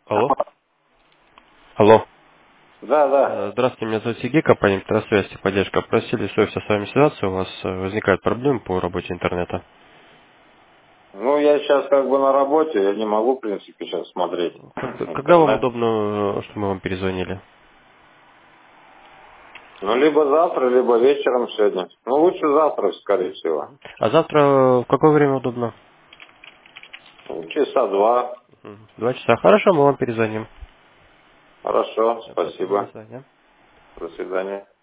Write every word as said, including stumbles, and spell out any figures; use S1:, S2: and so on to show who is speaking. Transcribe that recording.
S1: Алло. Алло.
S2: Да, да.
S1: Э, Здравствуйте, меня зовут Сергей, компания «Электросвязь и поддержка». Просили с с вами связаться, у вас э, возникают проблемы по работе интернета.
S2: Ну, я сейчас как бы на работе, я не могу, в принципе, сейчас смотреть
S1: Когда, когда вам
S2: интернет.
S1: удобно, э, что мы вам перезвонили?
S2: Ну, либо завтра, либо вечером сегодня. Ну, лучше завтра, скорее всего.
S1: А завтра э, в какое время удобно?
S2: Ну, часа два.
S1: Мгм. Два часа. Хорошо, мы вам перезвоним.
S2: Хорошо,
S1: Спасибо, до
S2: спасибо.
S1: свидания.
S2: До свидания.